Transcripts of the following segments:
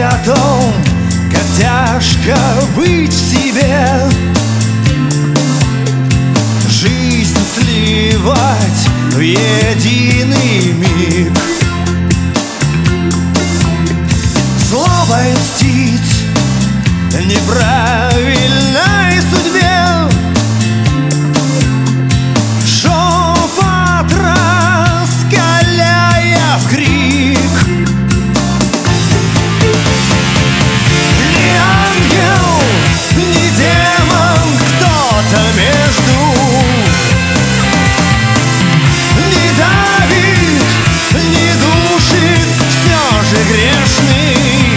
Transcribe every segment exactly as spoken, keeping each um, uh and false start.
о том, как тяжко быть в себе, жизнь сливать в единый миг, злобой мстить неправильной судьбе, шепот раскаляя в крик. Не ангел, не демон, кто-то между, не давит, не душит, все же грешный.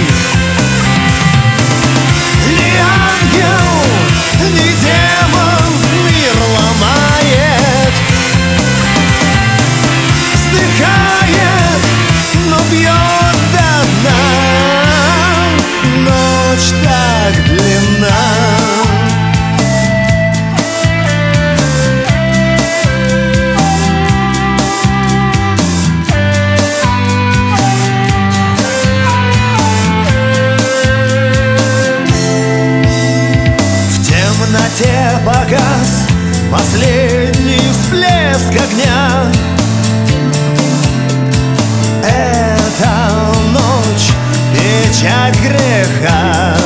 Но бьет до дна, ночь так длинна. В темноте погас последний всплеск огня. Эта ночь — печать греха.